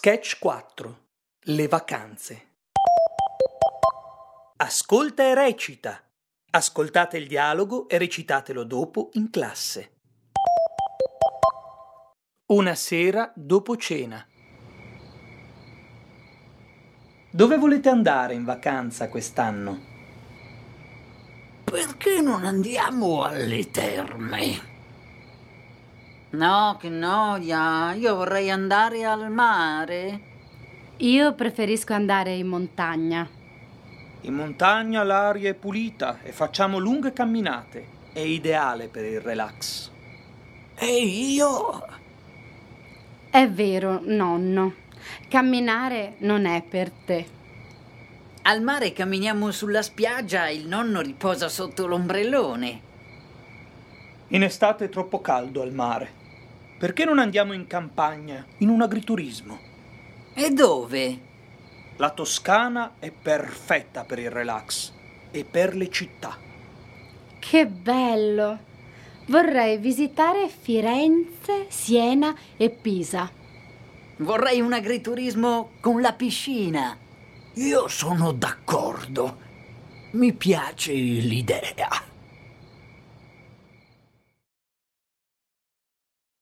Sketch 4. Le vacanze. Ascolta e recita. Ascoltate il dialogo e recitatelo dopo in classe. Una sera dopo cena. Dove volete andare in vacanza quest'anno? Perché non andiamo alle terme? No, che noia, io vorrei andare al mare. Io preferisco andare in montagna. In montagna l'aria è pulita e facciamo lunghe camminate. È ideale per il relax. E io? È vero, nonno. Camminare non è per te. Al mare camminiamo sulla spiaggia e il nonno riposa sotto l'ombrellone. In estate è troppo caldo al mare. Perché non andiamo in campagna, in un agriturismo? E dove? La Toscana è perfetta per il relax e per le città. Che bello! Vorrei visitare Firenze, Siena e Pisa. Vorrei un agriturismo con la piscina. Io sono d'accordo. Mi piace l'idea.